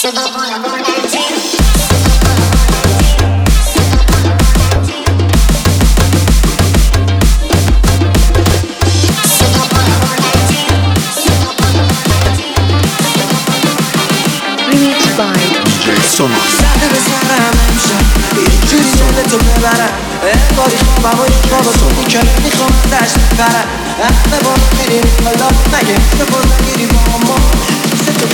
سرده بزنم امشب اینجوری دلتو ببرم انگاری خوابم و یک خواب تو میکنه میخوام دشت برم همه با ما میریم حالا مگه بپر نگیری با ما ستو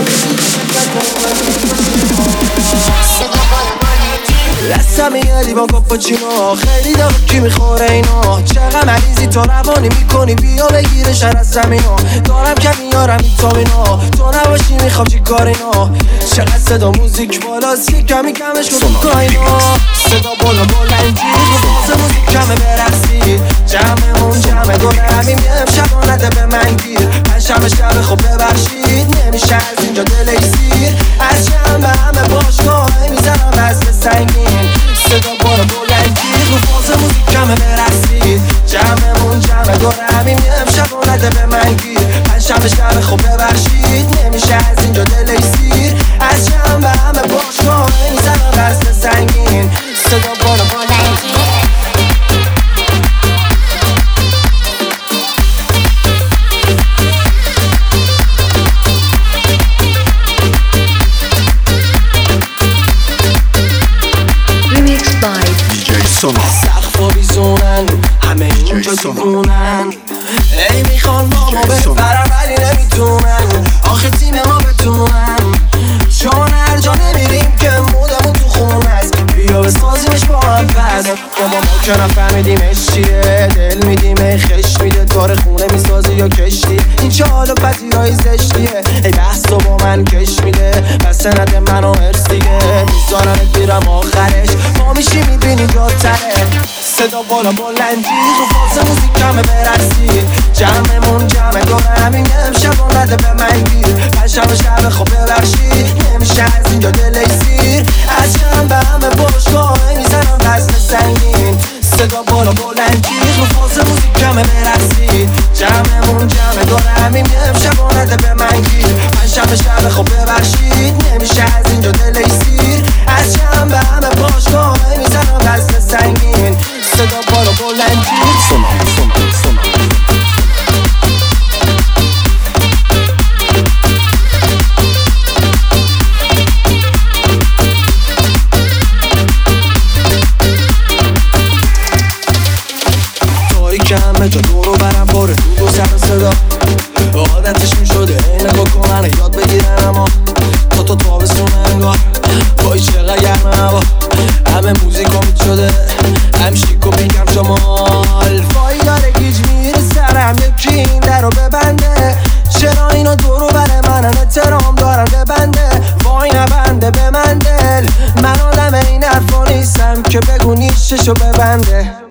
دستم میادی با کاپوچینو خیلی داغ کی میخوره اینا چقدر مریضی تو روانی میکنی بیا بگیرش از زمینا دارم که میارم ویتامینا تو نباشی میخوام چی کار اینا چقدر صدا موزیک بالاست که کمی کمش کن تو اینا صدا بالا بلندی باز موزیک کمه برسی جمعمون جمع دور همین امشب نده به من گیر پنجشنبه شب خب ببخشید نمیشه از اینجا دل سیر از شنبه همه باشگاه میزنم وزن سنگین صدا بالا بلندی رو فاز موزیک کمه برسید جمعمون جمع دور همین امشب نده به من گیر پنجشنبه شب خب ببخشید نمیشه از اینجا دل سیر از شنبه همه باشگاه میزنم وزن سنگین صدا بالا بلندی سقفا بیزونن همه اینجا دیوونن ای میخوان با ما ببرن ولی نمیتونن آخه تیم ما بتونن چون هر جا نمیریم که مودمون تو خون هست بیا بسازیمش با هم پس ما که نفهمیدیمش چیه دل میدیم ای خش میده داره خونه میسازی یا کشتی این چه حال و پذیرایی زشتیه ای بحث و با من کش میده پس سند منو ارس دیگه میزارمت میرم آخرش ما میشی میبینی جاتره صدا بالا بلندی رو فاز موزیک کمه برسی جمعمون جمع داره همین امشب نده به من گیر پنجشنبه شب خب ببخشید نمیشه از اینجا دل سیر از شنبه همه باشگاه میزنم وزن سنگین صدا بالا بلندی رو فاز موزیک کمه برسی جمعمون جمع داره همین امشب نده به من گیر پنجشنبه شب خب ببخشید نمیشه از اینجا دل سیر از شنبه همه باشگاه میزنم وزن سنگین صدا بالا بلندی که همه جا دورو برم باره دود و سر صدا عادتش میشده نگاه کنن یاد بگیرن اما تا تابستون انگار وای چقدر گرم هوا همه موزیک امید شده هم شیک و بیکم شمال وای داره گیج میره سرم یکی این در رو ببنده چرا اینا دورو بره منن احترام دارن ببنده وای نبنده به من دل من آدم این حرفا نیستم که بگو نیششو ببنده